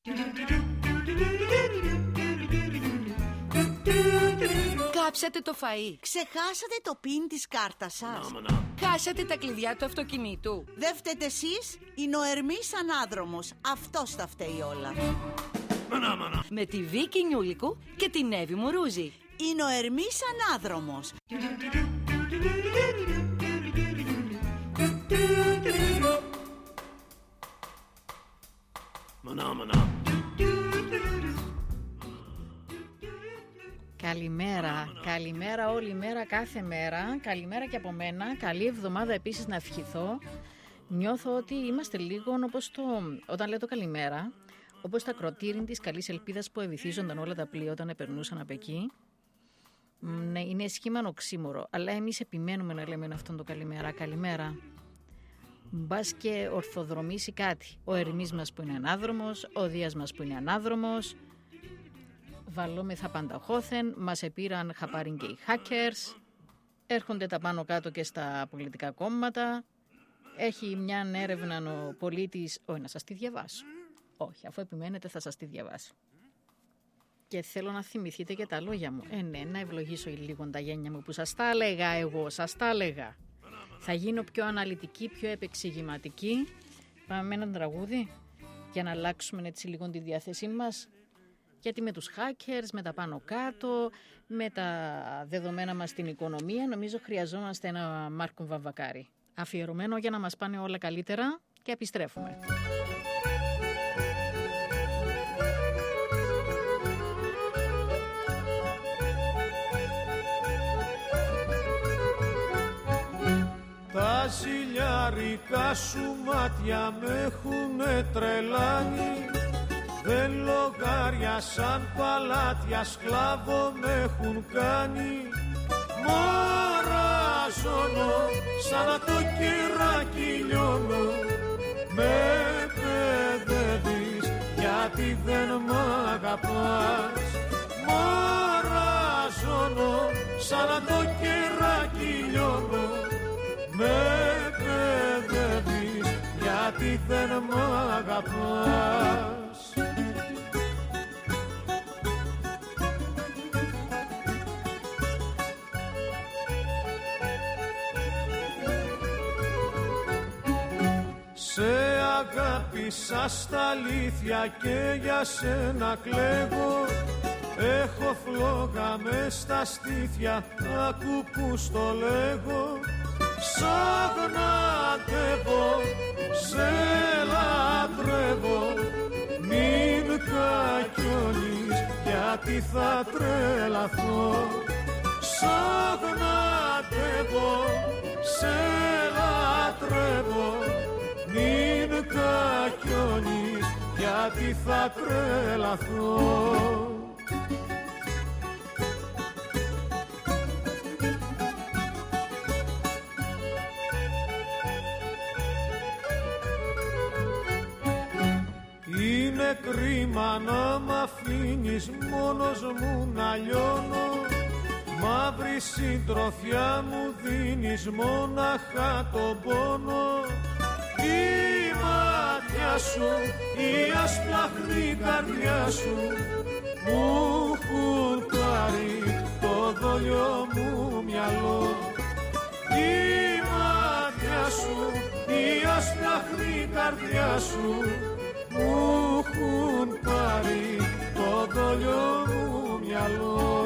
Κάψατε το φαΐ. Ξεχάσατε το πιν της κάρτας σας. Χάσατε τα κλειδιά του αυτοκινήτου. Δεν φταίτε εσείς, είναι ο Ερμής ανάδρομος. Αυτός τα φταίει όλα. Με τη Βίκη Νιούλικου και την Εύη Μουρούζη. Είναι ο Ερμής ανάδρομος. Καλημέρα όλη μέρα, κάθε μέρα. Καλημέρα και από μένα. Καλή εβδομάδα επίσης να ευχηθώ. Νιώθω ότι είμαστε λίγο όπως όταν λέω το καλημέρα, όπως τα κροτήριν της καλής ελπίδας που ευηθίζονταν όλα τα πλοία όταν περνούσαν από εκεί. Ναι, είναι σχήμα οξύμορο, αλλά εμείς επιμένουμε να λέμε αυτόν το καλημέρα. Μπας και ορθοδρομήσει κάτι. Ο Ερμής μας που είναι ανάδρομος, ο Δίας μας που είναι ανάδρομος. Βαλόμεθα πανταχώθεν, μας επήραν χαπάριν και οι hackers. Έρχονται τα πάνω κάτω και στα πολιτικά κόμματα. Έχει μια έρευνα ο πολίτης. Όχι, να σας τη διαβάσω. Όχι, αφού επιμένετε θα σας τη διαβάσω. Και θέλω να θυμηθείτε και τα λόγια μου. Ναι, να ευλογήσω λίγο τα γένια μου που σας τα έλεγα εγώ, σας τα έλεγα. Θα γίνω πιο αναλυτική, πιο επεξηγηματική. Πάμε με ένα τραγούδι για να αλλάξουμε έτσι λίγο τη διάθεσή μας. Γιατί με τους hackers, με τα πάνω κάτω, με τα δεδομένα μας στην οικονομία, νομίζω χρειαζόμαστε ένα Μάρκο Βαμβακάρη. Αφιερωμένο για να μας πάνε όλα καλύτερα και επιστρέφουμε. Τα ζηλιάρικα σου μάτια με έχουνε τρελάνει. Δεν λογάριασαν παλάτια, σκλάβο με έχουν κάνει. Μαραζώνω σαν να το κεράκι λιώνω. Με παιδεύεις γιατί δεν μ' αγαπάς. Μαραζώνω σαν να το κεράκι λιώνω. Με παιδεύεις γιατί δεν μ' αγαπάς. Σε αγάπησα στα αλήθεια και για σένα κλαίγω. Έχω φλόγα μες στα στήθια, άκου που στο λέγω. Σ' αγνατεύω, σε λατρεύω. Μην κακιώνεις γιατί θα τρελαθώ. Σ' αγνατεύω, σε λατρεύω. Μην κακιώνεις γιατί θα τρελαθώ. Είναι κρίμα να μ' αφήνεις μόνος μου να λιώνω. Μαύρη συντροφιά μου δίνεις μονάχα τον πόνο. Η μάτια σου, η ασπλαχνή καρδιά σου μου έχουν πάρει το δόλιο μου μυαλό. Η μάτια σου, η ασπλαχνή καρδιά σου μου έχουν πάρει το δόλιο μου μυαλό.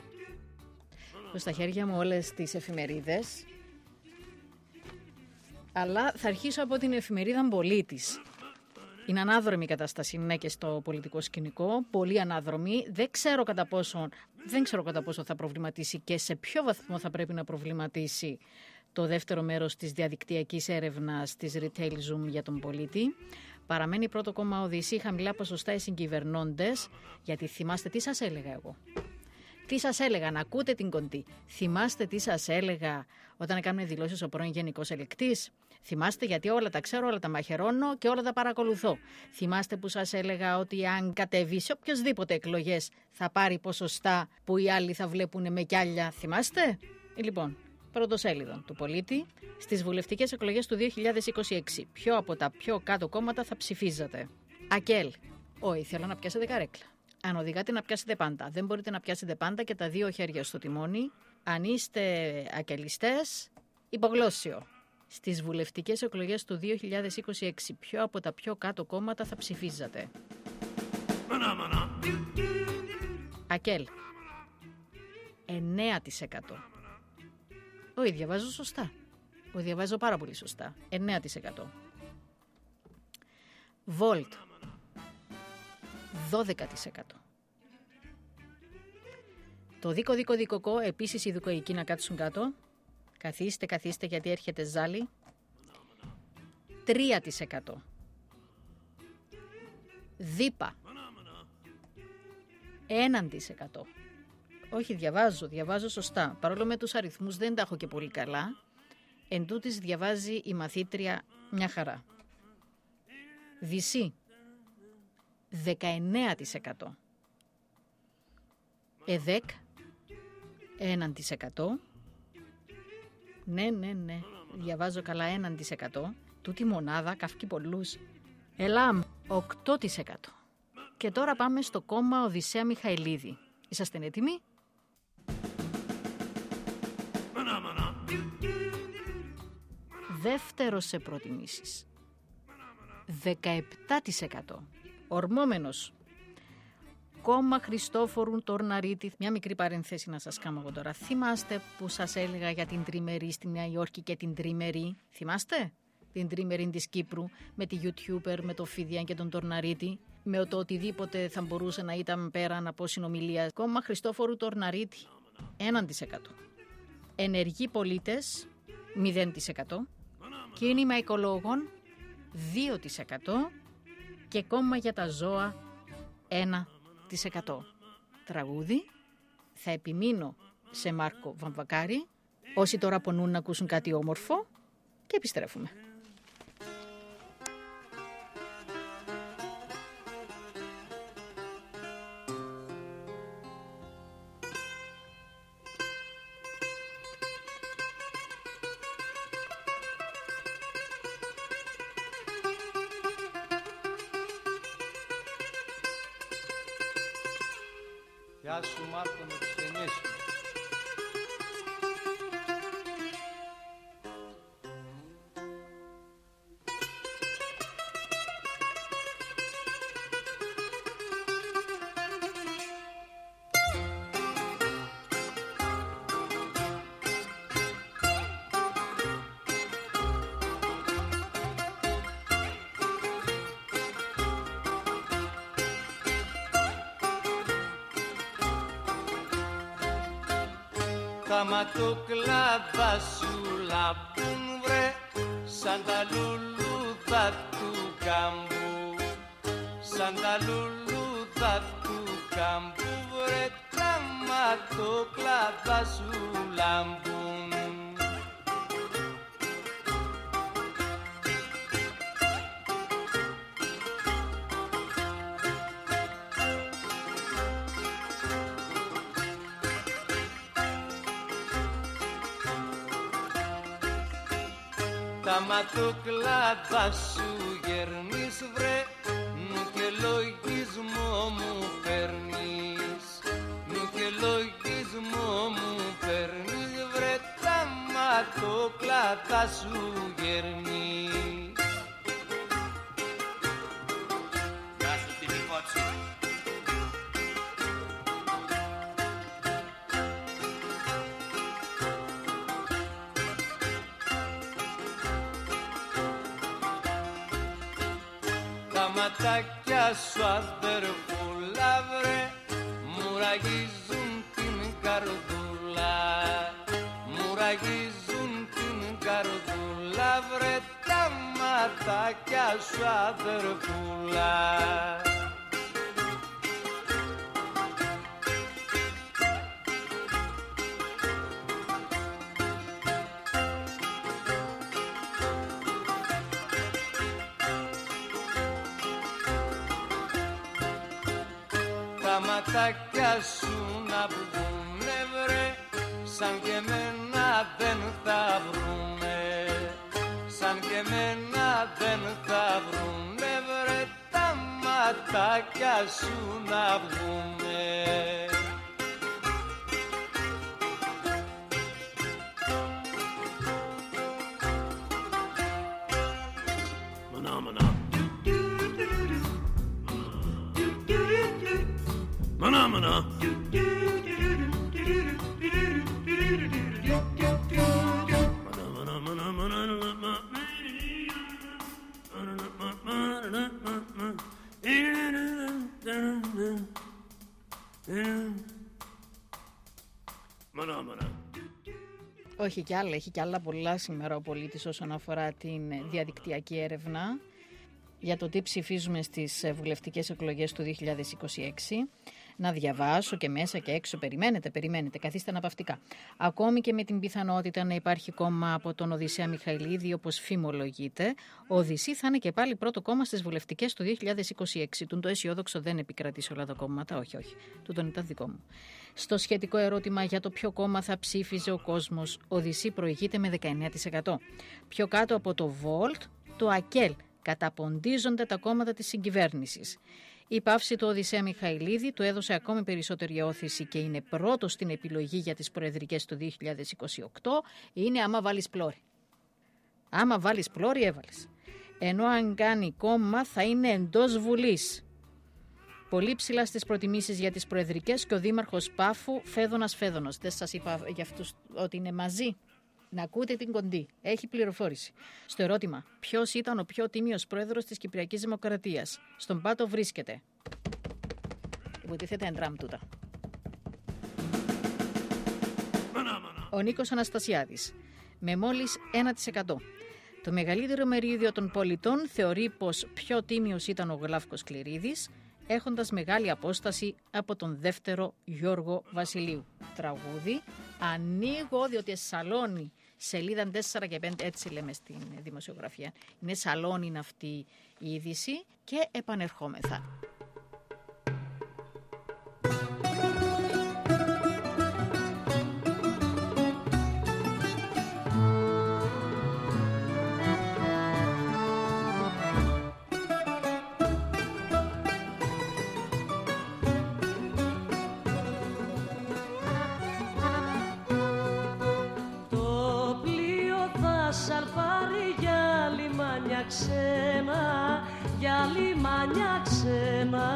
Στα χέρια μου όλες τις εφημερίδες. Αλλά θα αρχίσω από την εφημερίδα Πολίτης. Είναι ανάδρομη η κατάσταση, ναι, και στο πολιτικό σκηνικό. Πολύ ανάδρομη. Δεν ξέρω κατά πόσο θα προβληματίσει και σε ποιο βαθμό θα πρέπει να προβληματίσει το δεύτερο μέρος της διαδικτυακής έρευνας της Retail Zoom για τον πολίτη. Παραμένει πρώτο κόμμα Οδυσσή, χαμηλά ποσοστά οι συγκυβερνώντες, γιατί θυμάστε τι σας έλεγα εγώ. Τι σας έλεγα, να ακούτε την κοντή. Θυμάστε τι σας έλεγα όταν έκαναν δηλώσεις ο πρώην Γενικός Ελεκτής. Θυμάστε, γιατί όλα τα ξέρω, όλα τα μαχαιρώνω και όλα τα παρακολουθώ. Θυμάστε που σας έλεγα ότι αν κατέβει σε οποιοσδήποτε εκλογές θα πάρει ποσοστά που οι άλλοι θα βλέπουν με κιάλια. Θυμάστε? Λοιπόν, πρωτοσέλιδο του Πολίτη. Στις βουλευτικές εκλογές του 2026, ποιο από τα πιο κάτω κόμματα θα ψηφίζατε? Ακέλ. Όχι, θέλω να πιάσετε καρέκλα. Αν οδηγάτε να πιάσετε πάντα. Δεν μπορείτε να πιάσετε πάντα και τα δύο χέρια στο τιμόνι. Αν είστε ακελιστές, υπογλώσσιο. Στις βουλευτικές εκλογές του 2026, ποιο από τα πιο κάτω κόμματα θα ψηφίζατε? Ακέλ. 9%. Όχι, διαβάζω σωστά. Διαβάζω πάρα πολύ σωστά. 9%. Βόλτ. 12%. Το δίκο, επίσης οι δικοικοί να κάτσουν κάτω. Καθίστε γιατί έρχεται ζάλι. 3%. Δίπα. 1%. Όχι, διαβάζω σωστά. Παρόλο με τους αριθμούς δεν τα έχω και πολύ καλά. Εν τούτης διαβάζει η μαθήτρια μια χαρά. Δυσσή. 19%. ΕΔΕΚ. 1%. Ναι. Διαβάζω καλά, 1%. Τούτη μονάδα καυκεί πολλούς. ΕΛΑΜ. 8%. Και τώρα πάμε στο κόμμα Οδυσσέα Μιχαηλίδη. Είσαστε έτοιμοι? Δεύτερος σε προτιμήσεις. 17%. Ορμόμενος. Κόμμα Χριστόφορου Τορναρίτη. Μια μικρή παρένθεση να σας κάνω εγώ τώρα. Θυμάστε που σας έλεγα για την τριμερή στη Νέα Υόρκη και την τριμερή? Θυμάστε? Την τριμερή της Κύπρου με τη YouTuber, με το Φίδιαν και τον Τορναρίτη. Με το οτιδήποτε θα μπορούσε να ήταν πέραν από συνομιλία. Κόμμα Χριστόφορου Τορναρίτη. 1%. Ενεργοί πολίτες. 0%. Κίνημα οικολόγων. 2%. Και κόμμα για τα ζώα. 1%. Τραγούδι. Θα επιμείνω σε Μάρκο Βαμβακάρη. Όσοι τώρα πονούν να ακούσουν κάτι όμορφο. Και επιστρέφουμε. Γεια σου Μάρκο με τις ταινίες σου. Τα ματοκλάδα σου λαμπούν βρε σαν τα λουλούδα του κάμπου, σαν τα λουλούδα του κάμπου βρε, τα ματοκλάδα σου λαμπούν. Τα ματοκλάδα σου γερνείς βρε, νου και λογισμό μου παίρνεις, νου και λογισμό μου παίρνεις βρε, τα ματοκλάδα σου γερνείς. Γεια σου την υπόψη. ματάκια σου αδερφούλα βρε μου ραγίζουν την καρδούλα, μου ραγίζουν την καρδούλα βρε τα ματάκια σου αδερφούλα. Τα ματάκια σου να βγουνε βρε, σαν και εμένα δεν θα βρουνε, σαν και εμένα δεν θα βρουνε βρε, τα ματάκια σου να βγουνε. Phenomena. Όχι κι άλλα, έχει κι άλλα πολλά σήμερα ο πολίτης όσον αφορά την διαδικτυακή έρευνα για το τι ψηφίζουμε στις βουλευτικές εκλογές του 2026. Να διαβάσω και μέσα και έξω. Περιμένετε, καθίστε αναπαυτικά. Ακόμη και με την πιθανότητα να υπάρχει κόμμα από τον Οδυσσέα Μιχαηλίδη, όπως φημολογείται, ο Οδυσσή θα είναι και πάλι πρώτο κόμμα στις βουλευτικές του 2026. Τούν το αισιόδοξο δεν επικρατεί σε όλα τα κόμματα, όχι. Τούτον ήταν δικό μου. Στο σχετικό ερώτημα για το ποιο κόμμα θα ψήφιζε ο κόσμος, ο Οδυσσή προηγείται με 19%. Πιο κάτω από το Volt, το ΑΚΕΛ. Καταποντίζονται τα κόμματα της συγκυβέρνησης. Η παύση του Οδυσσέα Μιχαηλίδη του έδωσε ακόμη περισσότερη όθηση και είναι πρώτος στην επιλογή για τις προεδρικές του 2028, είναι άμα βάλεις πλώρη. Άμα βάλεις πλώρη έβαλες. Ενώ αν κάνει κόμμα θα είναι εντός Βουλής. Πολύ ψηλά στις προτιμήσεις για τις προεδρικές και ο δήμαρχος Πάφου Φέδωνας. Δεν σας είπα για αυτούς ότι είναι μαζί. Να ακούτε την κοντή. Έχει πληροφόρηση. Στο ερώτημα, ποιος ήταν ο πιο τίμιος πρόεδρος της Κυπριακής Δημοκρατίας, στον πάτο βρίσκεται. Υποτίθεται εντράμ τούτα. Ο Νίκος Αναστασιάδης, με μόλις 1%. Το μεγαλύτερο μερίδιο των πολιτών θεωρεί πως πιο τίμιος ήταν ο Γλάφκος Κληρίδης, έχοντας μεγάλη απόσταση από τον δεύτερο Γιώργο Βασιλείου. Τραγούδι, ανοίγω διότι σαλόνι, σελίδα 4 και 5, έτσι λέμε στην δημοσιογραφία. Είναι σαλόνι είναι αυτή η είδηση και επανερχόμεθα. Για λιμάνια ξένα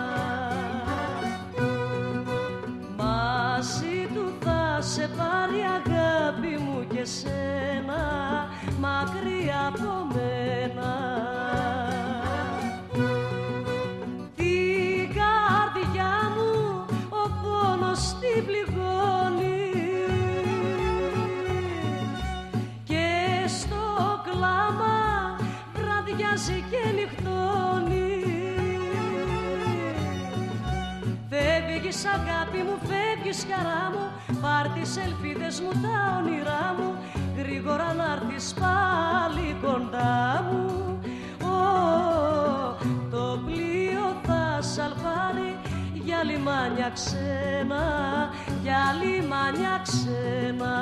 μαζί του θα σε πάρει αγάπη μου και σένα μακριά από μένα. Την καρδιά μου ο πόνος την πληγώνει και στο κλάμα βραδιάζει και νυχτώνει. Φεύγεις αγάπη μου, φεύγεις χαρά μου, πάρ' τις ελπίδες μου, τα όνειρά μου, γρήγορα να έρθεις πάλι κοντά μου. Το πλοίο θα σαλπάρει για λιμάνια ξένα, για λιμάνια ξένα.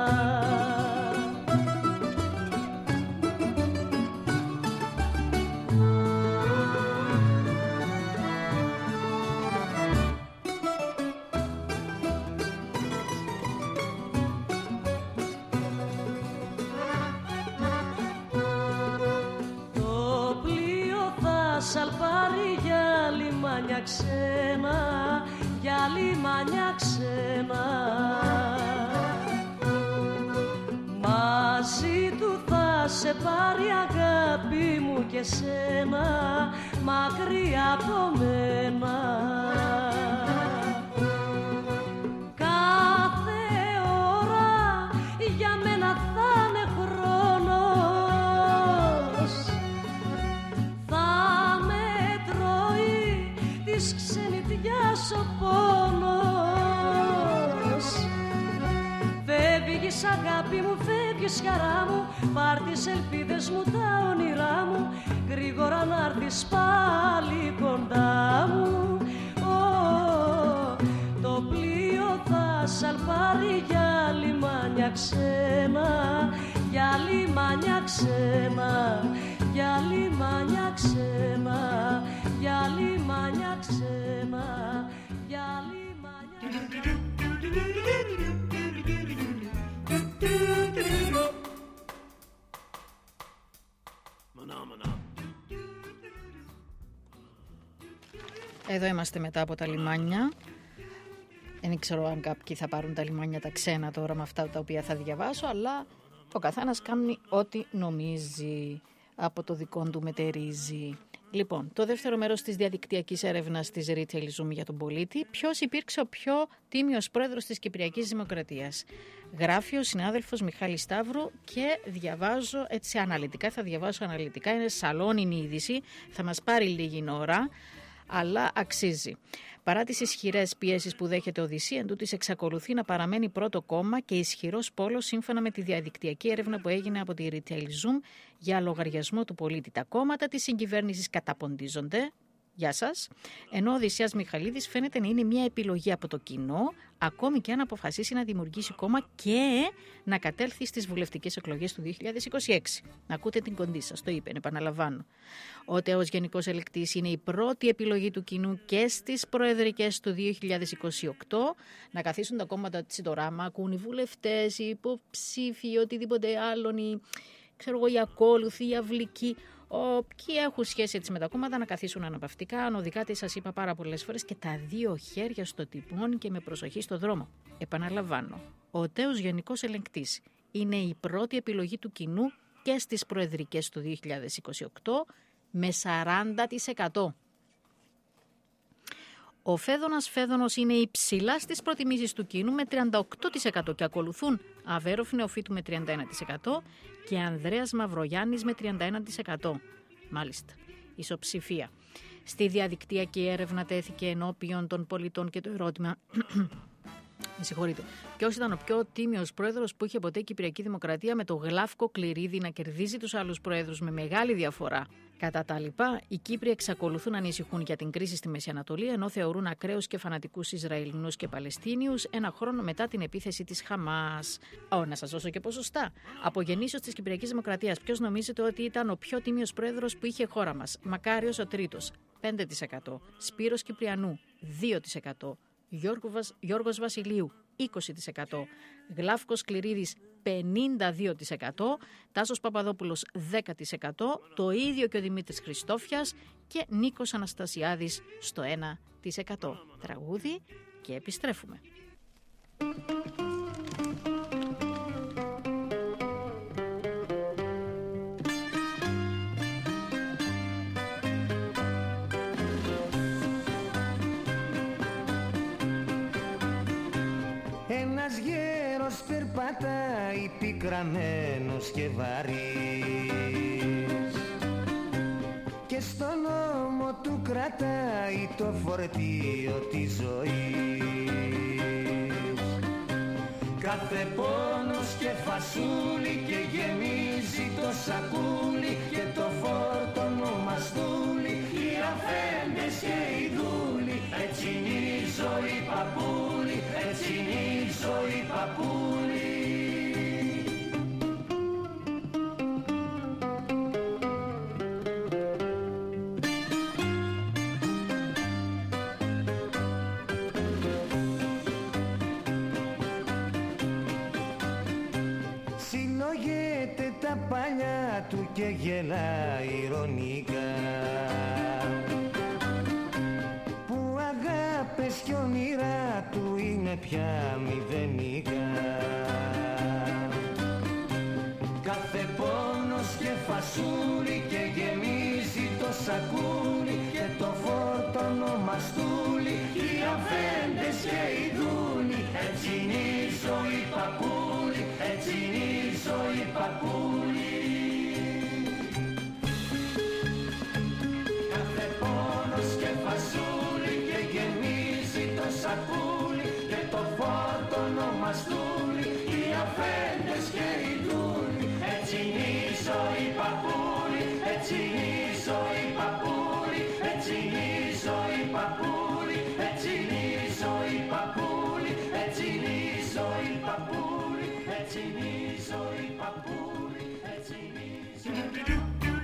Σαλπάρει για λιμάνια ξένα, για λιμάνια ξένα. Μαζί του θα σε πάρει αγάπη μου και σένα μακριά από μένα. Κάθε ώρα για μένα θα είναι χρόνος, θα με τρώει της ξενιτιάς ο πόνος. Φεύγεις αγάπη μου, φεύγεις χαρά μου, πάρ' τις ελπίδες μου, τα όνειρά μου, γρήγορα να έρθεις πάλι κοντά μου. Το πλοίο θα σαλπάρει για λιμάνια ξένα, για λιμάνια ξένα, για λιμάνια ξένα, για λιμάνια ξένα, για λιμάνια ξένα. Εδώ είμαστε μετά από τα λιμάνια. Δεν ξέρω αν κάποιοι θα πάρουν τα λιμάνια τα ξένα τώρα με αυτά τα οποία θα διαβάσω, αλλά ο καθένας κάνει ό,τι νομίζει, από το δικό του μετερίζει. Λοιπόν, το δεύτερο μέρος της διαδικτυακής έρευνας της Retail Zoom για τον πολίτη. Ποιος υπήρξε ο πιο τίμιος πρόεδρος της Κυπριακής Δημοκρατίας? Γράφει ο συνάδελφος Μιχάλης Σταύρου και διαβάζω έτσι αναλυτικά. Θα διαβάσω αναλυτικά. Είναι σαλόνινη είδηση. Θα μας πάρει λίγη ώρα, αλλά αξίζει. Παρά τις ισχυρές πιέσεις που δέχεται ο Οδυσσή, εντούτοις εξακολουθεί να παραμένει πρώτο κόμμα και ισχυρός πόλος σύμφωνα με τη διαδικτυακή έρευνα που έγινε από τη Retail Zoom για λογαριασμό του πολίτη. Τα κόμματα της συγκυβέρνησης καταποντίζονται. Γεια σας. Ενώ ο Οδυσσέας Μιχαλίδης φαίνεται να είναι μια επιλογή από το κοινό, ακόμη και αν αποφασίσει να δημιουργήσει κόμμα και να κατέλθει στις βουλευτικές εκλογές του 2026. Να ακούτε την κοντή σας, το είπε, επαναλαμβάνω. Ο τέος γενικός ελεκτής είναι η πρώτη επιλογή του κοινού και στις προεδρικές του 2028. Να καθίσουν τα κόμματα της Συντοράμα, ακούν οι βουλευτές, οι υποψήφοι, οτιδήποτε άλλον, οι ακόλουθοι, οι αυλικοί. Όποιοι έχουν σχέση έτσι με τα κόμματα να καθίσουν αναπαυτικά. Ανωδικά τι σας είπα πάρα πολλές φορές, και τα δύο χέρια στο τιμόνι και με προσοχή στο δρόμο. Επαναλαμβάνω, ο τέος γενικός ελεγκτής είναι η πρώτη επιλογή του κοινού και στις προεδρικές του 2028 με 40%. Ο Φέδωνας Φέδωνος είναι υψηλά στις προτιμήσεις του κοινού με 38% και ακολουθούν Αβέροφ Νεοφύτου με 31% και Ανδρέας Μαυρογιάννης με 31%. Μάλιστα, ισοψηφία. Στη διαδικτυακή έρευνα τέθηκε ενώπιον των πολιτών και το ερώτημα... Με συγχωρείτε. Ποιος ήταν ο πιο τίμιος πρόεδρος που είχε ποτέ η Κυπριακή Δημοκρατία, με το Γλάφκο Κληρίδη να κερδίζει τους άλλους πρόεδρους με μεγάλη διαφορά? Κατά τα λοιπά, οι Κύπροι εξακολουθούν να ανησυχούν για την κρίση στη Μέση Ανατολή, ενώ θεωρούν ακραίους και φανατικούς Ισραηλινούς και Παλαιστίνιους ένα χρόνο μετά την επίθεση της Χαμάς. Να σας δώσω και ποσοστά. Από γεννήσεως της Κυπριακής Δημοκρατίας, ποιος νομίζετε ότι ήταν ο πιο τίμιος πρόεδρος που είχε η χώρα μας? Μακάριος ο Τρίτος, 5%. Σπύρος Κυπριανού, 2%. Γιώργος Βασιλείου, 20%. Γλάφκος Κληρίδης, 52%. Τάσος Παπαδόπουλος, 10%. Το ίδιο και ο Δημήτρης Χριστόφιας και Νίκος Αναστασιάδης στο 1%. Τραγούδι και επιστρέφουμε. Ένας γέρος περπατάει πικραμένος και βαρύς και στον ώμο του κρατάει το φορτίο της ζωής. Κάθε πόνος και φασούλι και γεμίζει το σακούλι και το φόρτωνο μαστούλι, οι αφέντες και οι δούλοι, έτσι είναι η ζωή παππούλη, έτσι είναι η ζωή παππούλη. Συλλογέται τα παλιά του και γελάει ειρωνικά, που αγάπες κι όνειρά του είναι πια μηδενικά. Κάθε πόνος και φασούλι και γεμίζει το σακούλι μαστούλι, οι αφέντες και οι δούλοι. Έτσι είναι η ζωή παππούλη, έτσι είναι η ζωή παππούλη. Κάθε πόνος και φασούλι και γεμίζει το σακούλι και το φόρτωνο μαστούλι, οι αφέντες και οι δούλοι. Έτσι είναι η ζωή παππούλη, έτσι είναι η ζωή παππούλη, έτσι είναι η ζωή παππούλη, έτσι είναι η ζωή παππούλη, έτσι είναι η ζωή παππούλη, έτσι είναι η ζωή παππούλη, έτσι είναι η ζωή.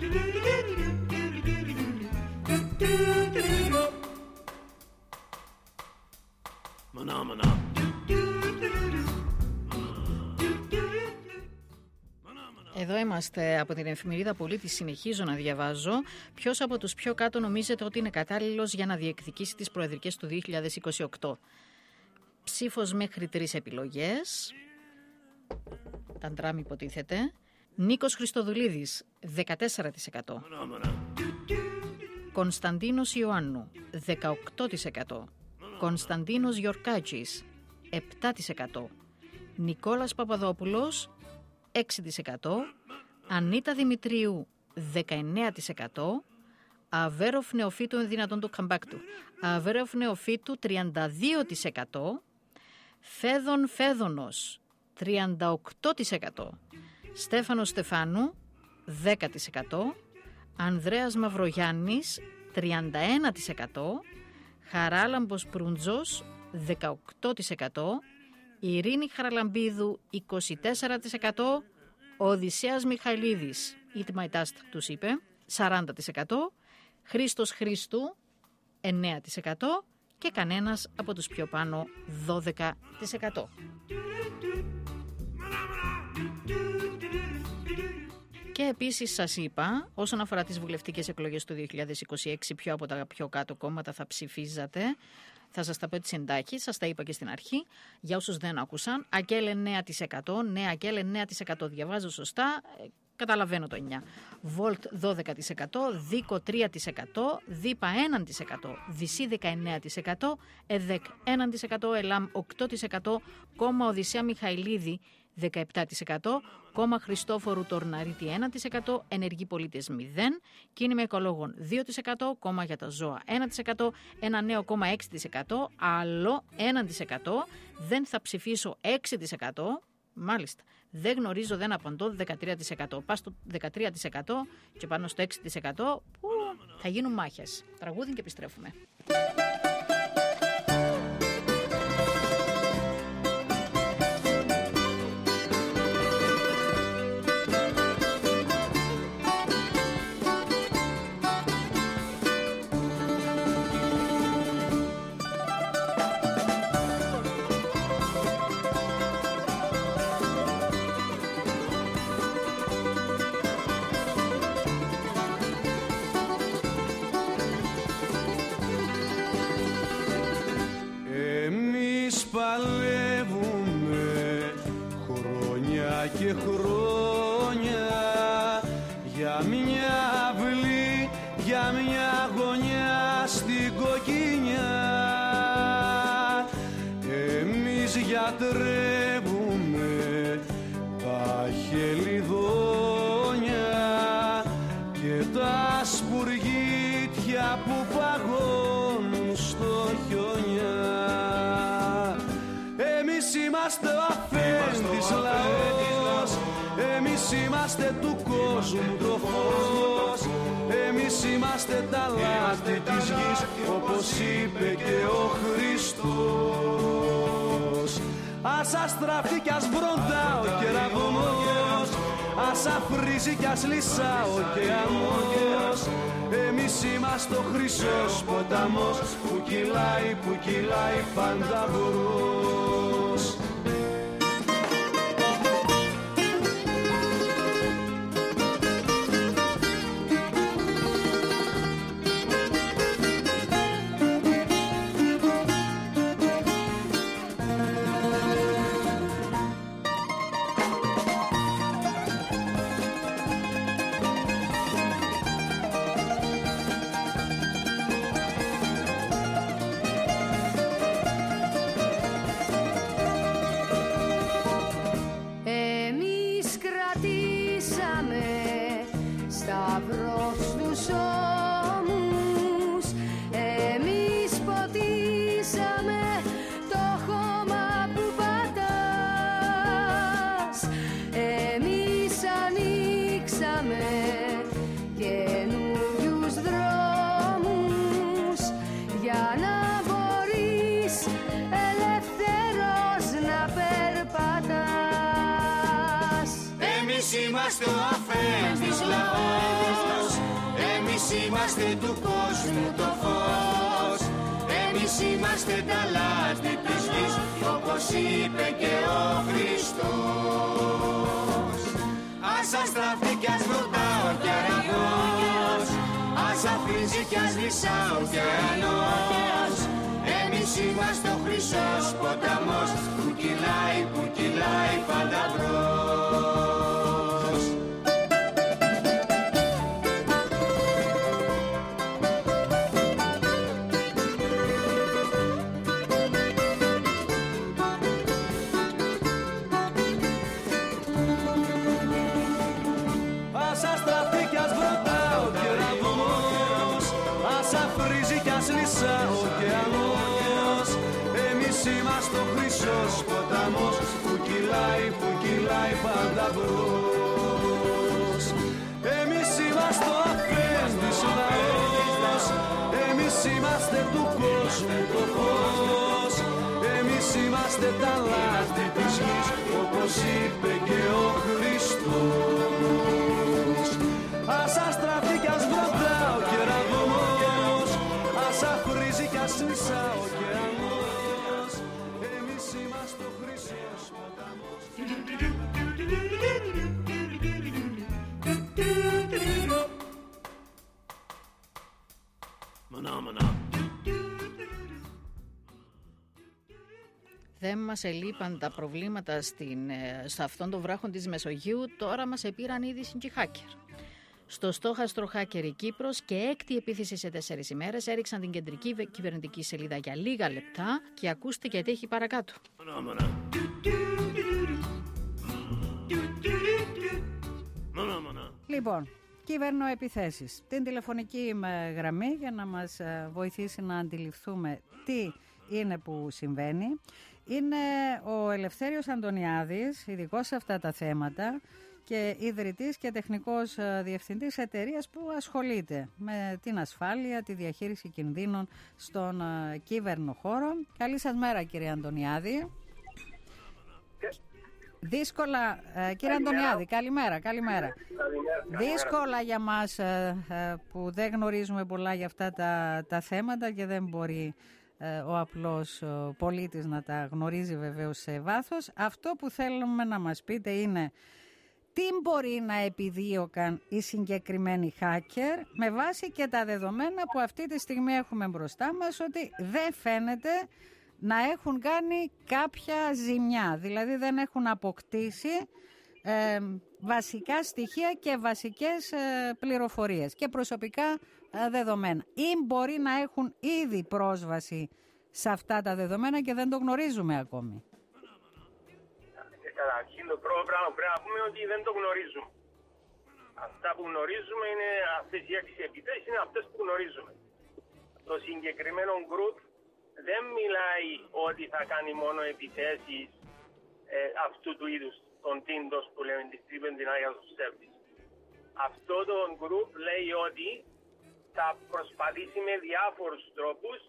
Εδώ είμαστε από την εφημερίδα Πολίτης. Συνεχίζω να διαβάζω. Ποιος από τους πιο κάτω νομίζετε ότι είναι κατάλληλος για να διεκδικήσει τις προεδρικές του 2028? Ψήφος μέχρι 3 επιλογές. Ταντράμ υποτίθεται. Νίκος Χριστοδουλίδης 14%. Κωνσταντίνος Ιωάννου 18%. Κωνσταντίνος Γιορκάτσης 7%. Νικόλας Παπαδόπουλος 6%. Ανίτα Δημητρίου 19%. Αβέροφ Νεοφύτου, είναι δυνατόν το comeback του. Αβέροφ Νεοφύτου 32%. Φέδων Φέδωνος 38%. Στέφανος Στεφάνου 10%. Ανδρέας Μαυρογιάννης 31%. Χαράλαμπος Προύντζος 18%. Ειρήνη Χαραλαμπίδου 24%. Οδυσσέας Μιχαηλίδης, eat my dust τους είπε, 40%. Χρήστος Χρήστου 9% και κανένας από τους πιο πάνω 12%. Και επίσης σας είπα, όσον αφορά τις βουλευτικές εκλογές του 2026, ποιο από τα πιο κάτω κόμματα θα ψηφίζατε. Θα σας τα πω έτσι εντάχει, σας τα είπα και στην αρχή. Για όσους δεν άκουσαν, Ακέλε 9%, ναι Ακέλε 9%, διαβάζω σωστά, καταλαβαίνω το 9. Βολτ 12%, Δίκο 3%, Δίπα 1%, Δυσί 19%, ΕΔΕΚ 1%, ΕΛΑΜ 8%, Κόμμα Οδυσσέα Μιχαηλίδη 17%, Κόμμα Χριστόφορου Τορναρίτη 1%, Ενεργοί Πολίτες 0%, Κίνημα Οικολόγων 2%, Κόμμα για τα Ζώα 1%, ένα νέο κόμμα 6%, άλλο 1%, δεν θα ψηφίσω 6%, μάλιστα, δεν γνωρίζω, δεν απαντώ 13%. Πας στο 13% και πάνω στο 6% που θα γίνουν μάχες. Τραγούδι και επιστρέφουμε. Παλεύουμε χρόνια και χρόνια για μια αυλή, για μια γωνιά στην Κοκκινιά. Εμείς γιατρεύουμε τα χελιδόνια και τα σπουργίτια που παγώνουν στο χιονιά. Εμείς είμαστε ο αφέντης λαός, εμείς είμαστε του κόσμου το φως, εμείς είμαστε τα λάθη της γης, όπως είπε και ο Χριστός. Ας αστραφεί κι ας βροντά ο κεραυνός, ας αφρίζει κι ας λυσά ο ωκεανός. Εμείς είμαστε ο χρυσός ποταμός που κυλάει πάντα μπρος. σταυρό στους ώμους. Εμείς ποτίσαμε το χώμα που πατάς. Εμείς ανοίξαμε καινούριους δρόμους για να μπορείς ελεύθερος να περπατάς. Εμείς είμαστε ο αφέντης λαός, εμείς είμαστε του κόσμου το φως. Εμείς είμαστε τα λάθη της γης, όπως είπε και ο Χριστός. Ας αστραφεί κι ας βροντά ο κεραυνός, ας αφρίζει κι ας λυσά ο ωκεανός. Εμείς είμαστε ο χρυσός ποταμός που κυλάει πάντα μπρος. Ας αστραφεί κι ας βροντά ο κεραυνός, ας αφρίζει κι ας λυσά ο ωκεανός. Εμείς είμαστε ο χρυσός ποταμός που κυλάει πάντα μπρος. Εμείς είμαστε ο αφέντης λαός, εμείς είμαστε του κόσμου το φως. Εμείς είμαστε τα λάθη της γης, όπως είπε και ο Χριστός. Ας αστραφεί κι ας βροντά ο κεραυνός, ας αφρίζει κι ας λυσά ο ωκεανός. Εμείς είμαστε ο χρυσός ποταμός. Δεν μας ελείπαν τα προβλήματα σε αυτόν τον βράχο της Μεσογείου, τώρα μας επήραν ήδη οι hacker. Στο στόχαστρο hacker η Κύπρος και έκτη επίθεση σε 4 ημέρες έριξαν την κεντρική κυβερνητική σελίδα για λίγα λεπτά και ακούστε γιατί έχει παρακάτω. Λοιπόν, κυβερνοεπιθέσεις. Την τηλεφωνική γραμμή για να μας βοηθήσει να αντιληφθούμε τι είναι που συμβαίνει είναι ο Ελευθέριος Αντωνιάδης, ειδικός σε αυτά τα θέματα και ιδρυτής και τεχνικός διευθυντής εταιρείας που ασχολείται με την ασφάλεια, τη διαχείριση κινδύνων στον κύβερνοχώρο. Καλή σας μέρα, κύριε Αντωνιάδη. Δύσκολα, κύριε Αντωνιάδη, καλημέρα. Δύσκολα για μας που δεν γνωρίζουμε πολλά για αυτά τα θέματα και δεν μπορεί ο απλός πολίτης να τα γνωρίζει βεβαίως σε βάθος. Αυτό που θέλουμε να μας πείτε είναι τι μπορεί να επιδίωκαν οι συγκεκριμένοι hacker με βάση και τα δεδομένα που αυτή τη στιγμή έχουμε μπροστά μας, ότι δεν φαίνεται να έχουν κάνει κάποια ζημιά, δηλαδή δεν έχουν αποκτήσει βασικά στοιχεία και βασικές πληροφορίες και προσωπικά δεδομένα, ή μπορεί να έχουν ήδη πρόσβαση σε αυτά τα δεδομένα και δεν το γνωρίζουμε ακόμη. Καταρχήν το πρώτο πράγμα που πρέπει να πούμε ότι δεν το γνωρίζουμε. Αυτά που γνωρίζουμε είναι αυτές οι 6 επιθέσεις, είναι αυτές που γνωρίζουμε. Το συγκεκριμένο group δεν μιλάει ότι θα κάνει μόνο επιθέσεις αυτού του είδους, τον Τίντος που λέμε, distributed denial of service. Αυτό το group λέει ότι θα προσπαθήσει με διάφορους τρόπους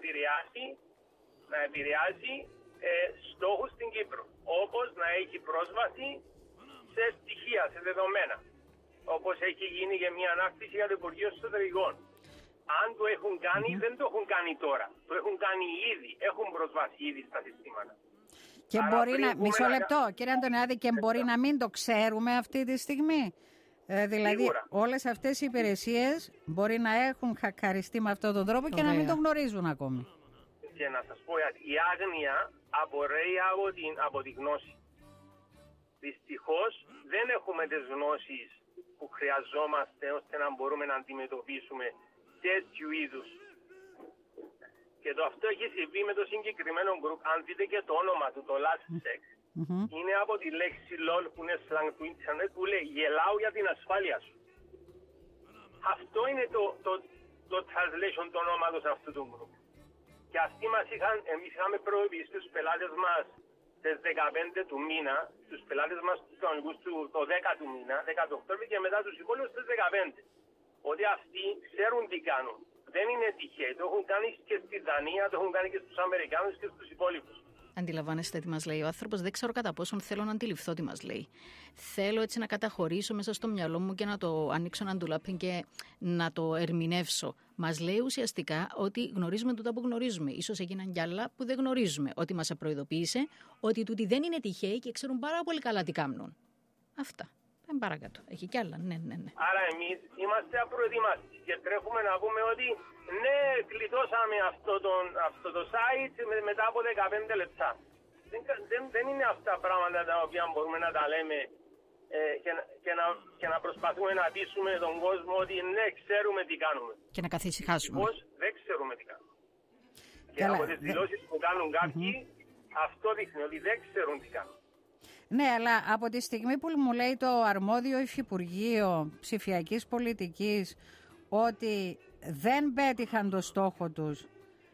να επηρεάσει στόχους στην Κύπρο. Όπως να έχει πρόσβαση σε στοιχεία, σε δεδομένα. Όπως έχει γίνει και μια ανάκτηση για το Υπουργείο Εσωτερικών. Αν το έχουν κάνει, δεν το έχουν κάνει τώρα. Το έχουν κάνει ήδη. Έχουν προσβάσει ήδη στα συστήματα. Και άρα μπορεί να. Μισό λεπτό, κύριε Αντωνιάδη, και μπορεί να μην το ξέρουμε αυτή τη στιγμή. Δηλαδή, όλες αυτές οι υπηρεσίες μπορεί να έχουν χακαριστεί με αυτόν τον τρόπο και να μην το γνωρίζουν ακόμη. Και να σας πω, η άγνοια απορρέει από τη γνώση. Δυστυχώς δεν έχουμε τις γνώσεις που χρειαζόμαστε ώστε να μπορούμε να αντιμετωπίσουμε τέτοιου είδους. Και αυτό έχει συμβεί με το συγκεκριμένο group. Αν δείτε και το όνομα του, το Last Sex, είναι από τη λέξη LOL που είναι slang του ίντερνετ που λέει «Γελάω για την ασφάλεια σου». αυτό είναι το translation του ονόματος αυτού του group. Και αυτοί εμείς είχαμε προειδοποιήσει τους πελάτες μας στις 15 του μήνα, τους πελάτες μας τους κανονικούς το 10 του μήνα, 10 του Οκτώβρη και μετά τους υπόλοιπους στις 15. Ότι αυτοί ξέρουν τι κάνουν. Δεν είναι τυχαίοι. Το έχουν κάνει και στη Δανία, το έχουν κάνει και στους Αμερικάνους και στους υπόλοιπους. Αντιλαμβάνεστε τι μας λέει ο άνθρωπος. Δεν ξέρω κατά πόσον θέλω να αντιληφθώ τι μας λέει. Θέλω έτσι να καταχωρήσω μέσα στο μυαλό μου και να το ανοίξω έναν ντουλάπι και να το ερμηνεύσω. Μας λέει ουσιαστικά ότι γνωρίζουμε τούτα που γνωρίζουμε. Ίσως έγιναν κι άλλα που δεν γνωρίζουμε. Ότι μας προειδοποίησε ότι τούτοι δεν είναι τυχαίοι και ξέρουν πάρα πολύ καλά τι κάνουν. Αυτά. Δεν παρακάτω. Έχει κι άλλα. Ναι. Άρα εμείς είμαστε απροετοιμαστοί και τρέχουμε να πούμε ότι ναι, κλειτώσαμε αυτό το site μετά από 15 λεπτά. Δεν είναι αυτά πράγματα τα οποία μπορούμε να τα λέμε και να προσπαθούμε να πείσουμε τον κόσμο ότι ναι, ξέρουμε τι κάνουμε. Και να καθησυχάσουμε. Πώς δεν ξέρουμε τι κάνουμε. Και από τις δηλώσεις που κάνουν κάποιοι, αυτό δείχνει ότι δεν ξέρουν τι κάνουν. Ναι, αλλά από τη στιγμή που μου λέει το αρμόδιο Υφυπουργείο Ψηφιακής Πολιτικής ότι δεν πέτυχαν το στόχο τους,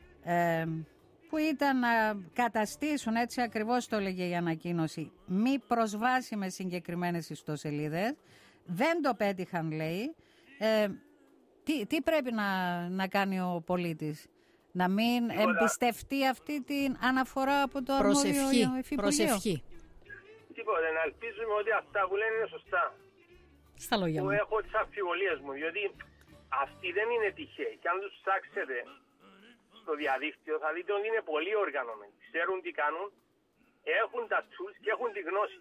που ήταν να καταστήσουν, έτσι ακριβώς το έλεγε η ανακοίνωση, μη προσβάσιμες συγκεκριμένες ιστοσελίδες, δεν το πέτυχαν, λέει. Τι πρέπει να κάνει ο πολίτης? Να μην εμπιστευτεί αυτή την αναφορά από το αρμόδιο Υφυπουργείο? Προσευχή. Τίποτε, να ελπίζουμε ότι αυτά που λένε είναι σωστά. Στα λόγια μου. Έχω τις αμφιβολίες μου, διότι αυτοί δεν είναι τυχαίοι. Και αν τους ψάξετε στο διαδίκτυο θα δείτε ότι είναι πολύ οργανωμένοι. Ξέρουν τι κάνουν, έχουν τα tools και έχουν τη γνώση.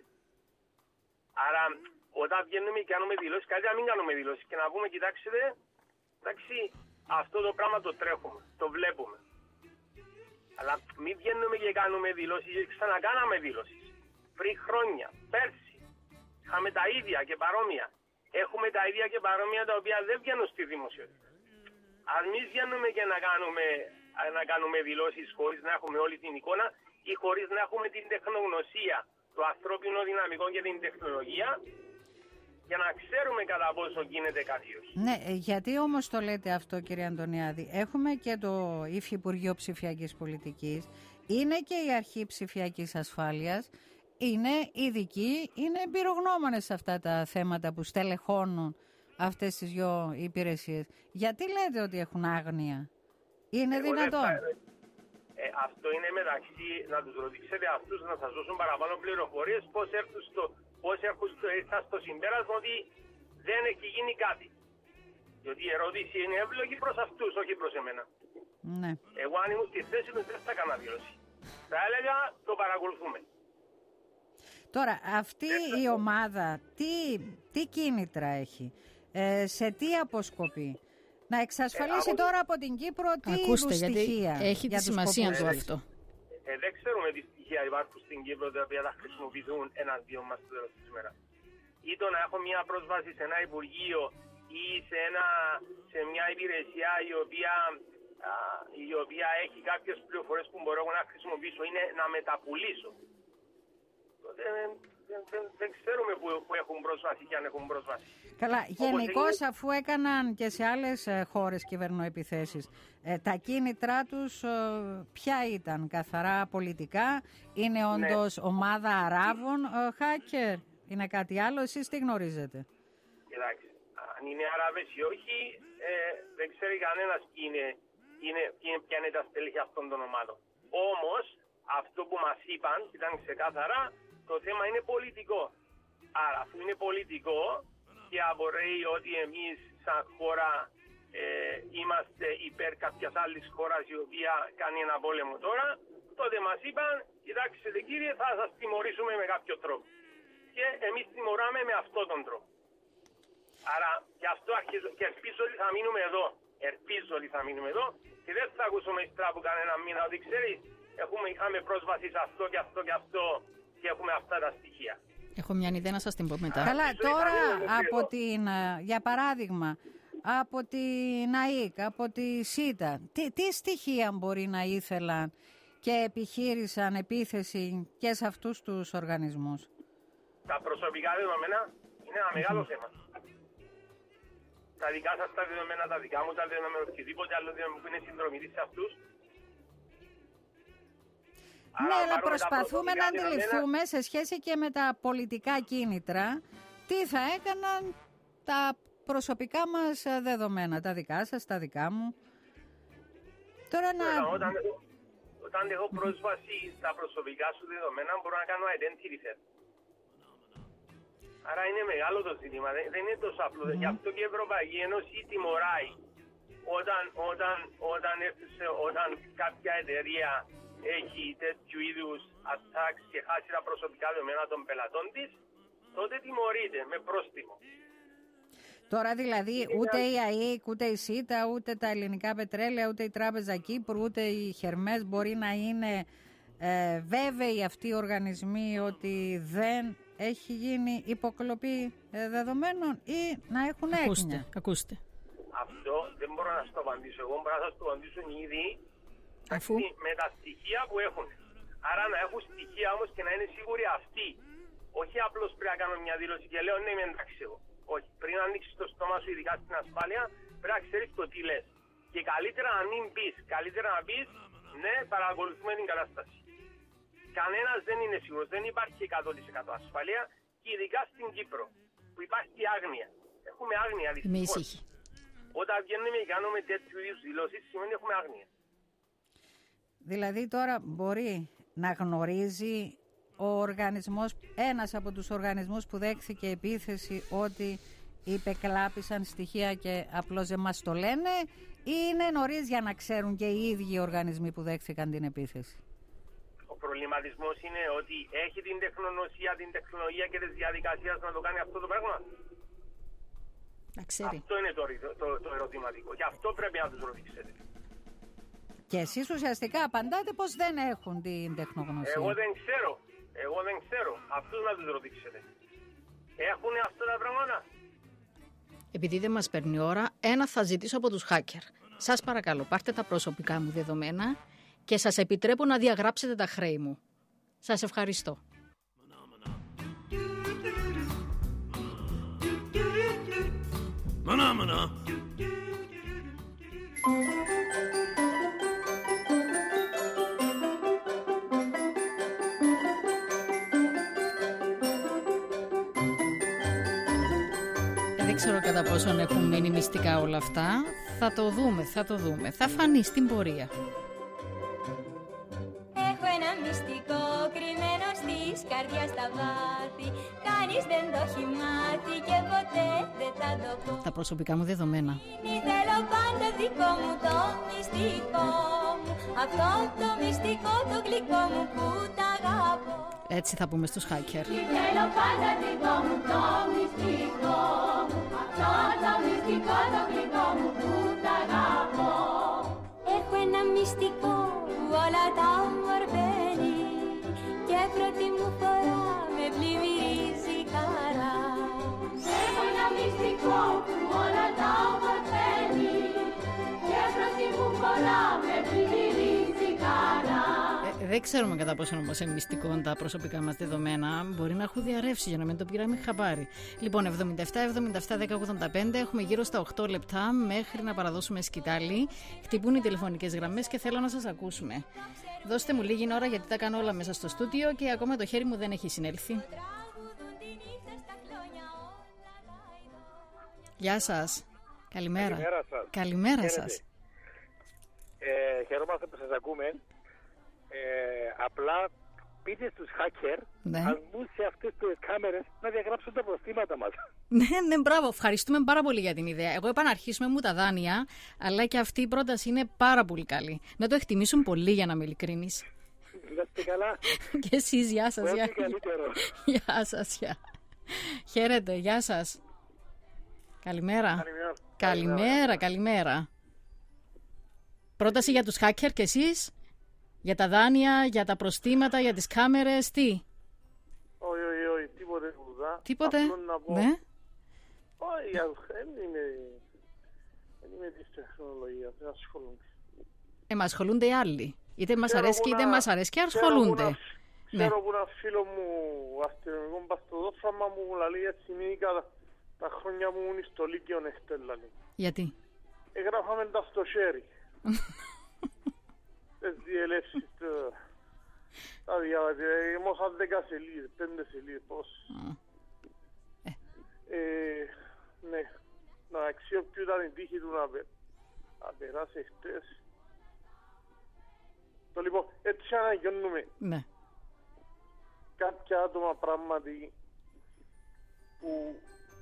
Άρα όταν βγαίνουμε και κάνουμε δηλώσεις, κάτι να μην κάνουμε δηλώσεις και να πούμε κοιτάξτε, εντάξει, αυτό το πράγμα το τρέχουμε, το βλέπουμε. Αλλά μην βγαίνουμε και κάνουμε δηλώσεις και ξανακάναμε δηλώσεις. Πριν χρόνια, πέρσι, είχαμε τα ίδια και παρόμοια. Έχουμε τα ίδια και παρόμοια τα οποία δεν βγαίνουν στη δημοσιότητα. Αν μην βγαίνουμε και να κάνουμε δηλώσεις χωρίς να έχουμε όλη την εικόνα ή χωρίς να έχουμε την τεχνογνωσία, το ανθρώπινο δυναμικό και την τεχνολογία, για να ξέρουμε κατά πόσο γίνεται κάτι. Ναι, γιατί όμως το λέτε αυτό, κύριε Αντωνιάδη? Έχουμε και το Υφυπουργείο Ψηφιακής Πολιτικής, είναι και η Αρχή Ψηφιακής Ασφάλειας. Είναι ειδικοί, είναι εμπειρογνώμονες σε αυτά τα θέματα που στελεχώνουν αυτές τις δυο υπηρεσίες. Γιατί λέτε ότι έχουν άγνοια? Είναι δυνατόν? Αυτό είναι μεταξύ, να τους ρωτήσετε αυτούς να σας δώσουν παραπάνω πληροφορίες πώς ήρθαν στο συμπέρασμα ότι δεν έχει γίνει κάτι. Διότι η ερώτηση είναι εύλογη προς αυτούς, όχι προς εμένα. Ναι. Εγώ αν ήμουν στη θέση τους δεν θα έκανα δηλώση. Θα έλεγα το παρακολουθούμε. Τώρα, αυτή η ομάδα τι κίνητρα έχει, σε τι αποσκοπεί? Να εξασφαλίσει τώρα από την Κύπρο τι είδους στοιχεία? Έχει τη σημασία του αυτό. Δεν ξέρουμε τι στοιχεία υπάρχουν στην Κύπρο τα οποία θα χρησιμοποιηθούν εναντίον μας στο τέλος της ημέρας. Ή το να έχω μια πρόσβαση σε ένα υπουργείο ή σε μια υπηρεσία η οποία έχει κάποιες πληροφορίες που μπορώ να χρησιμοποιήσω, είναι να μεταπουλήσω. Δεν ξέρουμε που έχουν πρόσβαση και αν έχουν πρόσβαση. Καλά, γενικώς αφού έκαναν και σε άλλες χώρες κυβερνοεπιθέσεις, τα κίνητρά τους ποια ήταν? Καθαρά πολιτικά? Είναι όντως ομάδα Αράβων hacker? Είναι κάτι άλλο? Εσείς τι γνωρίζετε? Κοιτάξτε, αν είναι Αράβες ή όχι, δεν ξέρει κανένας ποια είναι τα στελέχη αυτών των ομάδων. Όμως, αυτό που μας είπαν ήταν ξεκάθαρα, το θέμα είναι πολιτικό. Άρα, αφού είναι πολιτικό και απορρέει ότι εμείς σαν χώρα είμαστε υπέρ κάποιας άλλης χώρας η οποία κάνει ένα πόλεμο τώρα, τότε μας είπαν, κοιτάξτε κύριε, θα σας τιμωρήσουμε με κάποιο τρόπο. Και εμείς τιμωράμε με αυτόν τον τρόπο. Άρα, γι' αυτό αρχίζω και ελπίζω ότι θα μείνουμε εδώ. Ελπίζω ότι θα μείνουμε εδώ και δεν θα ακούσουμε ύστερα από κανένα μήνα ότι ξέρεις, είχαμε πρόσβαση σε αυτό και αυτό και αυτό και έχουμε αυτά τα στοιχεία. Έχω μια ιδέα να σας την πω μετά. Καλά, τώρα για παράδειγμα, από την ΑΕΚ, από τη ΣΥΤΑ, τι στοιχεία μπορεί να ήθελαν και επιχείρησαν επίθεση και σε αυτούς τους οργανισμούς? Τα προσωπικά δεδομένα είναι ένα μεγάλο θέμα. τα δικά σας τα δεδομένα, τα δικά μου τα δεδομένα, οτιδήποτε άλλο που είναι συνδρομητής σε αυτούς. Ναι, αλλά προσπαθούμε να αντιληφθούμε σε σχέση και με τα πολιτικά κίνητρα τι θα έκαναν τα προσωπικά μας δεδομένα, τα δικά σας, τα δικά μου. Τώρα όταν έχω πρόσβαση στα προσωπικά σου δεδομένα μπορώ να κάνω identity theft. Άρα είναι μεγάλο το ζήτημα, δεν είναι τόσο απλό. Γι' αυτό και η Ευρωπαϊκή Ένωση τιμωράει όταν κάποια εταιρεία έχει τέτοιου είδους attacks και χάσει τα προσωπικά δεδομένα των πελατών της, τότε τιμωρείται με πρόστιμο. Τώρα δηλαδή ούτε η ΑΕΚ, ούτε η ΣΥΤΑ, ούτε τα ελληνικά πετρέλαια, ούτε η Τράπεζα Κύπρου, ούτε οι Χερμές μπορεί να είναι βέβαιοι αυτοί οι οργανισμοί ότι δεν έχει γίνει υποκλοπή δεδομένων ή να έχουν έγνοια. Ακούστε. Αυτό δεν μπορώ να σου το απαντήσω. Εγώ μπορώ να σας το απαντήσω ήδη με τα στοιχεία που έχουν. Άρα να έχουν στοιχεία όμως και να είναι σίγουροι αυτοί. Όχι απλώς πρέπει να κάνω μια δήλωση και λέω ναι, είμαι εντάξει εγώ. Όχι. Πριν ανοίξεις το στόμα σου, ειδικά στην ασφάλεια, πρέπει να ξέρεις το τι λες. Και καλύτερα να μην πεις. Καλύτερα να πεις ναι, παρακολουθούμε την κατάσταση. Κανένας δεν είναι σίγουρος. Δεν υπάρχει 100% ασφάλεια και ειδικά στην Κύπρο που υπάρχει άγνοια. Έχουμε άγνοια δυστυχώς. Όταν βγαίνουμε και κάνουμε τέτοιου είδους δηλώσεις σημαίνει έχουμε άγνοια. Δηλαδή τώρα μπορεί να γνωρίζει ο οργανισμός, ένας από τους οργανισμούς που δέχθηκε επίθεση ότι υπεκλάπησαν στοιχεία και απλώς δεν μας το λένε ή είναι νωρίς για να ξέρουν και οι ίδιοι οι οργανισμοί που δέχθηκαν την επίθεση? Ο προβληματισμός είναι ότι έχει την τεχνογνωσία, την τεχνολογία και τις διαδικασίες να το κάνει αυτό το πράγμα. Αυτό είναι το ερωτηματικό και αυτό πρέπει να τους ρωτήσετε. Και εσείς ουσιαστικά απαντάτε πως δεν έχουν την τεχνογνωσία. Εγώ δεν ξέρω. Αυτούς να τους ρωτήσετε. Έχουν αυτά τα πράγματα? Επειδή δεν μας παίρνει ώρα, ένα θα ζητήσω από τους hacker. Σας παρακαλώ, πάρτε τα προσωπικά μου δεδομένα και σας επιτρέπω να διαγράψετε τα χρέη μου. Σας ευχαριστώ. Δεν ξέρω κατά πόσον έχουν μείνει μυστικά όλα αυτά. Θα το δούμε. Θα φανεί στην πορεία. Έχω ένα μυστικό κρυμμένο στις καρδιάς στα βάθη. Κανείς δεν το έχει μάθει και ποτέ δεν θα το πω. Τα προσωπικά μου δεδομένα. Θέλω πάντα δικό μου το μυστικό μου. Αυτό το μυστικό το γλυκό μου που τα αγαπώ. Έτσι θα πούμε στους hacker. Θέλω πάντα δικό μου το μυστικό μου. Αυτό το μυστικό το γλυκό μου που τα αγαπώ. Έχω ένα μυστικό που όλα τα ομορφαίνει και πρώτη μου φορά με πλημμυρίζει χαρά. Έχω ένα μυστικό που όλα τα ομορφαίνει και πρώτη μου φορά με πλημμυρίζει χαρά. Δεν ξέρουμε κατά πόσο όμως είναι μυστικό τα προσωπικά μας δεδομένα. Μπορεί να έχουν διαρρεύσει για να μην το πήραμε χαμπάρι. Λοιπόν, 77-77-1085. Έχουμε γύρω στα 8 λεπτά μέχρι να παραδώσουμε σκητάλη. Χτυπούν οι τηλεφωνικές γραμμές και θέλω να σας ακούσουμε. Δώστε μου λίγη ώρα γιατί τα κάνω όλα μέσα στο στούντιο και ακόμα το χέρι μου δεν έχει συνέλθει. Γεια σας. Καλημέρα. Καλημέρα σας. Χαιρόμαστε που σας ακούμε. Απλά πείτε στους hacker αν μπουν σε αυτές τις κάμερες να διαγράψουν τα προστήματα μας. Ναι, μπράβο. Ευχαριστούμε πάρα πολύ για την ιδέα. Εγώ είπα να αρχίσουμε μου τα δάνεια, αλλά και αυτή η πρόταση είναι πάρα πολύ καλή. Να το εκτιμήσουν πολύ για να με ειλικρίνεις. Να είστε καλά. Και εσείς, γεια σας. Γεια σας. Χαίρετε, γεια σας. Καλημέρα. Καλημέρα. Πρόταση για τους hacker και εσείς? Για τα δάνεια, για τα προστήματα, για τις κάμερες, τι? Όχι, τίποτε. Τίποτε, ναι. Όχι, δεν είμαι της τεχνολογίας, δεν ασχολούνται. Μα ασχολούνται οι άλλοι. Είτε μας αρέσει είτε μας αρέσει και ασχολούνται. Ξέρω που ένα φίλο μου αστυνομικό παστοδόφραμα μου λέει έτσι μήκα Τα χρόνια μου ήμουν στο Λύκειο Νεστέλλα. Γιατί? Έγραφαμε τα στο χέρι. Τις διελεύσεις, τα διάβατη. Μόσα 10 σελίδες, 5 σελίδες, πώς. Ναι, να αξιώ ποιο ήταν η τύχη του να περάσει χτες. Το λοιπόν, έτσι αναγιώνουμε. Ναι. Κάποια άτομα πράγματι που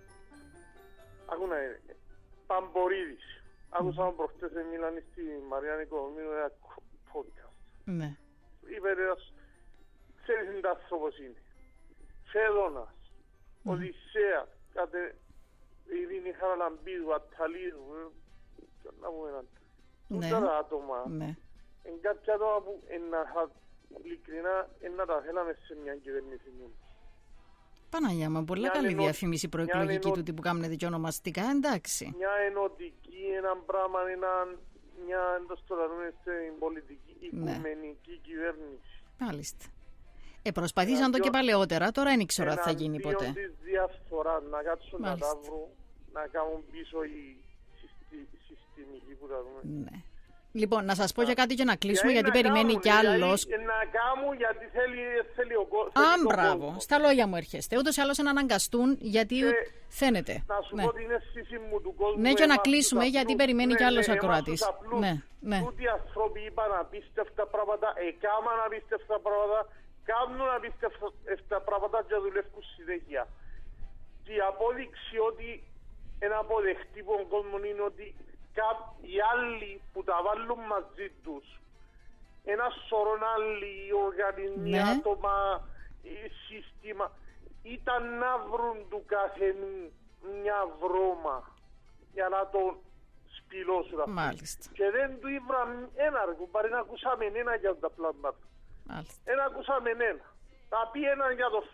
ακούνε Παμπορίδης. Άκουσαμε προχτές μιλάνε στη Μαριάννη Κομίνου ένα podcast. Ναι. Είπε ένας, ξέρεις τι άνθρωπος είναι. Φέδωνας, Οδυσσέας, κάτε Ειρήνη Χαραλαμπίδου, Ατταλίδου, να πούμε έναν. Τούτα τα άτομα, εν κάποια άτομα που ειλικρινά να τα θέλαμε σε μια κυβέρνηση μου. Παναγιά μου, πολλά καλή διαφήμιση προεκλογική του τύπου κάνετε και ονομαστικά, εντάξει. Μια ενωτική, ένα πράγμα, μια εντός το λαρούν στην πολιτική, οικουμενική κυβέρνηση. Μάλιστα. Προσπαθήσαν το και παλαιότερα, τώρα δεν ξέρω αν θα γίνει ποτέ. Εναντίον της διαφθοράς, να κάτσουν να τα βρουν, να κάνουν πίσω οι συστημικοί που τα δούμε. Ναι. Λοιπόν, να σας πω για κάτι και να κλείσουμε, γιατί περιμένει κι άλλος. Να κάνουν γιατί θέλει ο κόσμος. Μπράβο, στα λόγια μου έρχεστε. Ούτως ή άλλως να αναγκαστούν, γιατί φαίνεται. Να σου πω την αίσθηση μου του κόσμου. Ναι, και να κλείσουμε, γιατί περιμένει κι άλλος ακροατής. Ναι. Τούτοι οι άνθρωποι είπαν απίστευτα πράγματα, έκαναν απίστευτα πράγματα, κάνουν απίστευτα πράγματα και δουλεύουν συνέχεια. Και η απόδειξη ότι ένα αποδεχτή που ο κόσμος είναι ότι οι άλλοι που τα βάλουν μαζί τους, ένα σωρό άλλοι οργανισμοί, άτομα, σύστημα, ήταν να βρουν του καθενού μια βρώμα για να τον σπηλώσουν. Μάλιστα. Και δεν του ήβραν ένα αργό, παρά να ακούσαμε ένα για τα πλάματα. Ένα ακούσαμε ένα. Θα πει ένα για το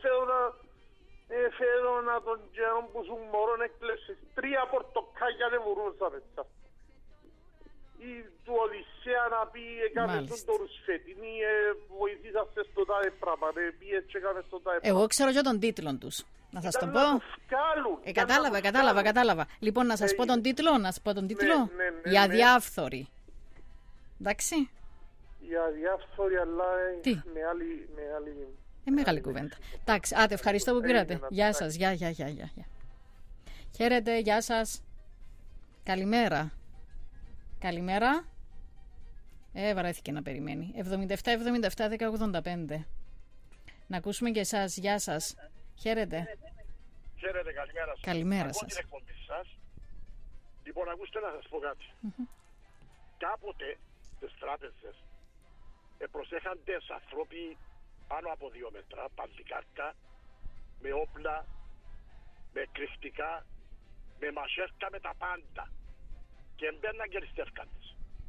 Φέδωνα των γερών που σου μωρών έκλεψες 3 πορτοκάλια δεν μπορούσα μέσα. Ή του Οδυσσέα να πει έκαμε τον το ρουσφετινή, βοηθήσαστε στο τάδε πράγμα, πήγες και έκαμε στο τάδε πράγμα. Εγώ ξέρω και τον τίτλο τους. Να σας τον πω. Κατάλαβα. Λοιπόν, να σας πω τον τίτλο, Ναι. Οι αδιάφθοροι. Εντάξει. Οι αδιάφθοροι, αλλά με άλλη... Μεγάλη κουβέντα. Εντάξει, ευχαριστώ που πήρατε. Γεια σας, γεια. Χαίρετε, γεια σας. Καλημέρα. Βαρέθηκε να περιμένει. 77-77-1085. Να ακούσουμε και εσάς. Γεια σας. Χαίρετε. Χαίρετε, καλημέρα σας. Καλημέρα σας. Την εκπομπή σας. Λοιπόν, ακούστε να σας πω κάτι. Κάποτε τις τράπεζες προσέχαντες ανθρώποι πάνω από 2 μέτρα, παντικάρκα, με όπλα, με κρυφτικά, με μασέρκα, με τα πάντα. Και μπαίναν και ληστεύκαντες.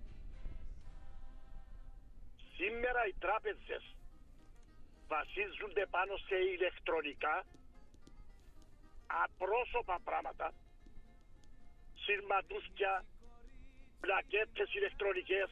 Σήμερα οι τράπεζες βασίζονται πάνω σε ηλεκτρονικά, απρόσωπα πράγματα, σειρματούσκια, πλακέτες ηλεκτρονικές.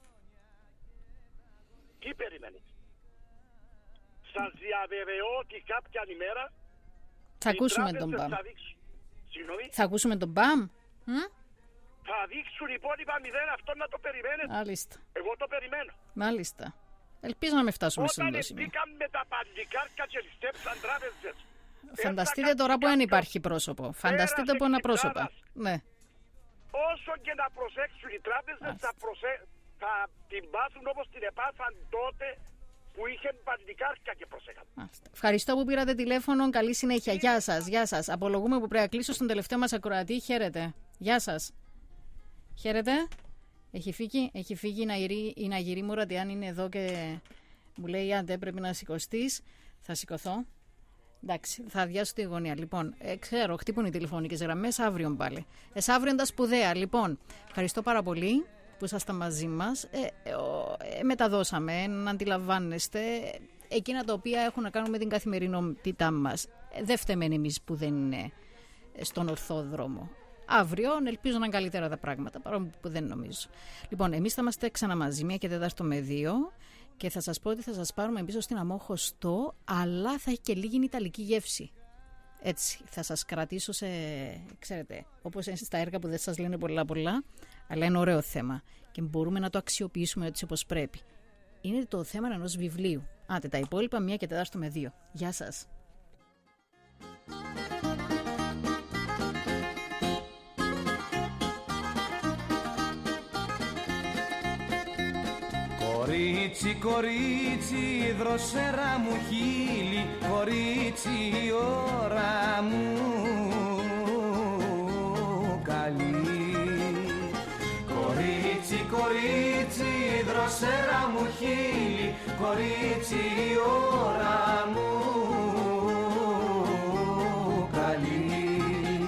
Τι περιμένετε? Σας διαβεβαιώ ότι κάποια ημέρα θα ακούσουμε τον ΠΑΜ. Θα ακούσουμε τον ΠΑΜ. Θα δείξουν υπόλοιπα 0, αυτό να το περιμένετε. Μάλιστα. Εγώ το περιμένω. Μάλιστα. Ελπίζω να μην φτάσουμε σε αυτό το σημείο. Όταν μπήκαν με τα παντικάρκα και ληστέψαν τράπεζες. Φανταστείτε τώρα που δεν υπάρχει πρόσωπο. Φανταστείτε που είναι πρόσωπα. Ναι. Όσο και να προσέξουν οι τράπεζες θα την πάθουν όπως την επάθαν τότε που είχε παντικάρκα και προσέχαν. Ευχαριστώ που πήρατε τηλέφωνο. Καλή συνέχεια. Γεια σας. Απολογούμε που πρέπει να κλείσω στον τελευταίο μας ακροατή. Χαίρετε. Γεια σας. Χαίρετε. Έχει φύγει η Ναγυρή μου Ρατιάν, είναι εδώ και μου λέει άντε πρέπει να σηκωστείς. Θα σηκωθώ. Εντάξει, θα αδειάσω τη γωνία. Λοιπόν, ξέρω, χτύπουν οι τηλεφωνικές γραμμές, αύριο πάλι. Αύριο τα σπουδαία. Λοιπόν, ευχαριστώ πάρα πολύ που ήσασταν μαζί μας. Μεταδώσαμε, να αντιλαμβάνεστε, εκείνα τα οποία έχουν να κάνουν με την καθημερινότητά μας. Δεν φταίμε εμείς που δεν είναι στον ορθό δρόμο. Αύριο ελπίζω να είναι καλύτερα τα πράγματα, παρόλο που δεν νομίζω. Λοιπόν, εμείς θα είμαστε ξανά μαζί 1:04 με 2 και θα σας πω ότι θα σας πάρουμε πίσω στην Αμόχωστό, αλλά θα έχει και λίγη ιταλική γεύση. έτσι θα σας κρατήσω σε, ξέρετε, όπως στα έργα που δεν σας λένε πολλά, αλλά είναι ωραίο θέμα και μπορούμε να το αξιοποιήσουμε έτσι όπως πρέπει. Είναι το θέμα ενός βιβλίου. Άντε τα υπόλοιπα 1 και 4 με 2. Γεια σας. Κορίτσι, κορίτσι, δροσερά μου χείλη, κορίτσι η ώρα μου καλή. Κορίτσι, κορίτσι, δροσερά μου χείλη, κορίτσι η ώρα μου καλή.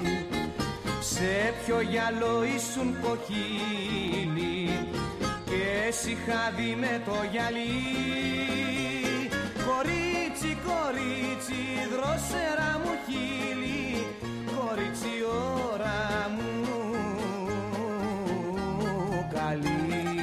Σε ποιο γυαλό ήσουν κοχύλι και εσύ χάδι με το γυαλί. Κορίτσι, κορίτσι, δροσερά μου χείλη, κορίτσι ώρα μου καλή.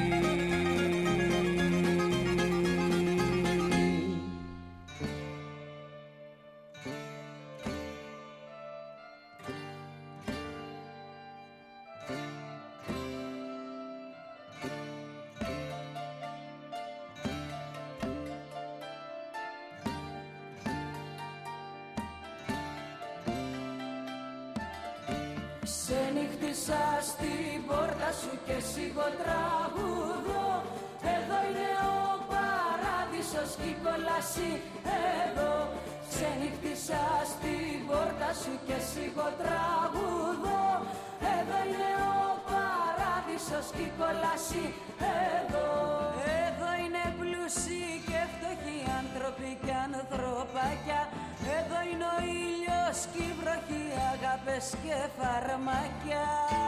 Ξενύχτησα στην πόρτα σου και σιγό τραγουδώ. Εδώ είναι ο παράδεισος κι η κόλαση εδώ. Ξενύχτησα στην πόρτα σου και σιγό τραγουδώ. Εδώ είναι ο παράδεισος κι η κόλαση εδώ. Εδώ είναι πλούσιοι και φτωχοί άνθρωποι και ανθρωπάκια. Εδώ είναι ο ήλιος κι η βροχή, αγάπες και φαρμάκια.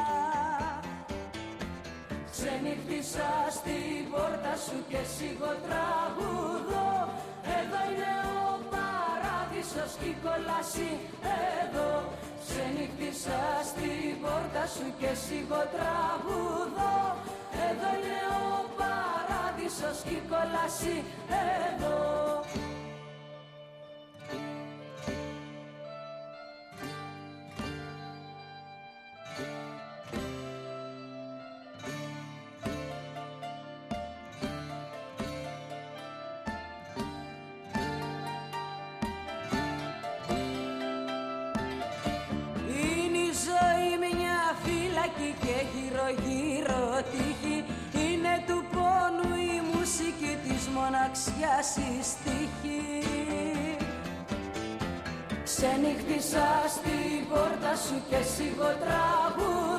Ξενύχτησα στην πόρτα σου και σιγό τραγουδώ. Εδώ είναι ο παράδεισος κι η κόλαση εδώ. Ξενύχτησα στην πόρτα σου και σιγό τραγουδώ. Εδώ είναι ο παράδεισος κι η κόλαση εδώ. Και γύρω-γύρω τύχη, είναι του πόνου η μουσική, της μοναξιάς η στίχη. Ξενύχτησα στην πόρτα σου και σιγό τραγουδώ.